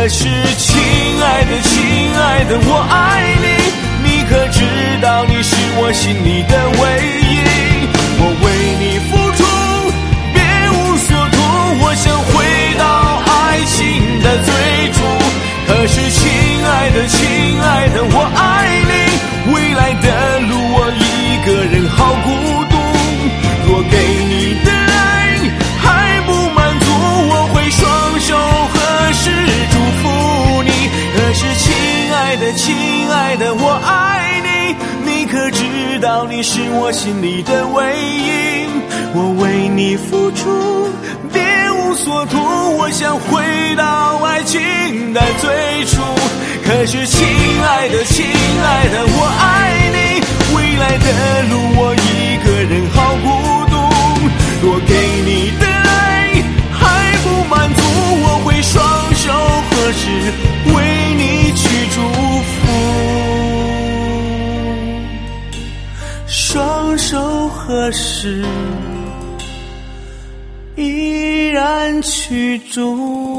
可是亲爱的亲爱的，我爱你，你可知道你是我心里的唯一？我为你付出别无所图，我想回到爱情的最初。可是亲爱的亲爱的，我爱你，未来的路我一个人好孤独。若给你的爱还不满足，我会双手合十祝福你。可是亲爱的亲爱的，我爱你，你可知道你是我心里的唯一？我为你付出别无所图，我想回到爱情的最初。可是亲爱的亲爱的，我爱你，未来的路我一个人好孤独。若给你的爱还不满足，我会双手合十为你去祝福。双手合十依然去祝